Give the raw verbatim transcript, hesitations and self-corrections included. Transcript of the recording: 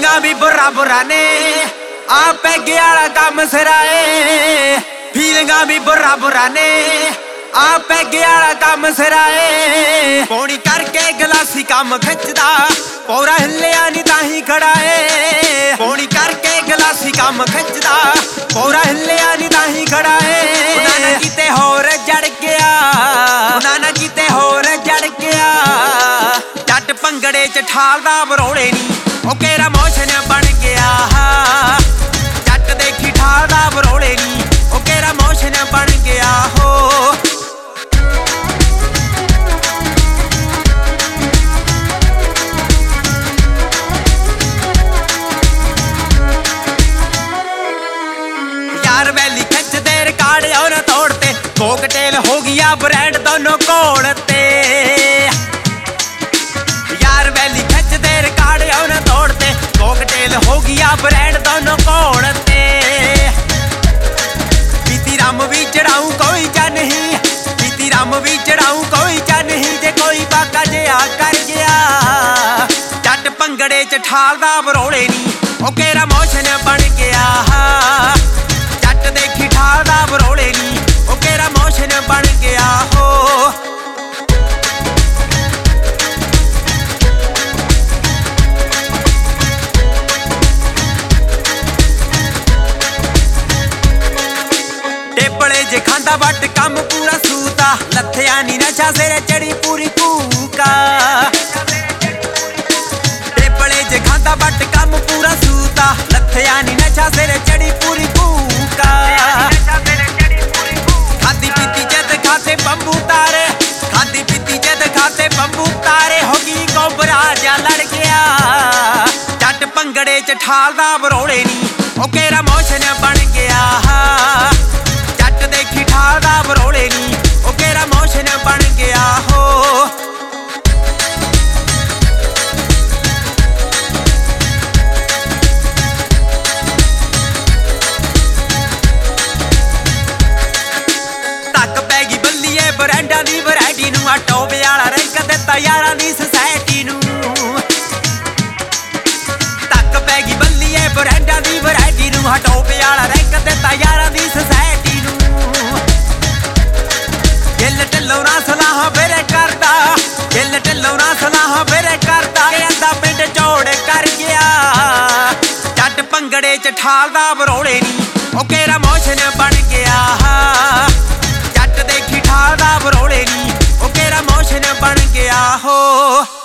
फीलिंगा भी बुरा बुरा ने आ पैगे वाला काम सिराए। फीलिंगा भी बुरा बुरा ने आ पैगे वाला काम सिराए। पौड़ी करके गलासी काम खिंचदा पौरा हिलिया नी ताही खड़ा है। पौड़ी करके गलासी काम खिंचदा पौरा हिलिया नी ताही खड़ा है। ना किते होर जड़ गया ना किते होर जड़ गया। जट भंगड़े च ठालदा बरोड़े नी ओ केरा मोशन बन गया। जट देखी ठालदा बरोड़े नी ओ केरा मोशन बन गया हो। यार वैली खिंचदे रिकार्ड और तोड़ते कोकटेल हो गया ब्रांड दोनों कोड़ते। यार वैली खिंचदे रिकार्ड और तोड़ते कोकटेल हो गया ब्रांड दोनों कोड़ते। बीती राम भी चढ़ाऊं कोई चा नहीं बीती राम भी चढ़ाऊं कोई चा नहीं। जे कोई बाका जिहा कर गया जट भंगड़े च ठालदा बरोड़े नी ओ केरा मोशन बन गया। जट देखी ठालदा बरोड़े नी ओ केरा मोशन बन गया हो। टेपले जे खांदा बट कम पूरा सूता लथया नी नशा सिरे चढ़ी पूरी कूका। टेपले जे खांदा बट कम पूरा सूता लथया नी नशा सिरे चढ़ी पूरी कूका। खादी पीती जद खाते बंबू तारे खादी पीती जद खाते बंबू तारे होगी कोबरा जा लड़ गया। जट भंगड़े च ठालदा बरोड़े नी ओ केरा मोशन बन गया। जट देखी ठालदा बरोड़े नी ओ केरा मोशन बन गया हो। तक पैगी बल्लीए ब्रांडा दी वैरायटी नू आ टोबे वाला रैंक दिता यारां दी सोसाइटी नू। तक पैगी बल्लीए ब्रांडा दी वैरायटी नू आ टोबे वाला रैंक दिता यारां दी सोसाइटी नू। दिल ढिल्लों ना सलाह फिर करदा दिल ढिल्लों ना सलाह फिर करदा कहंदा पिंड चौड़ कर गया। जट भंगड़े च ठालदा बरोड़े नी ओ केरा मोशन बन गया। जट देखी ठालदा बरोड़े नी ओ केरा मोशन बन गया हो।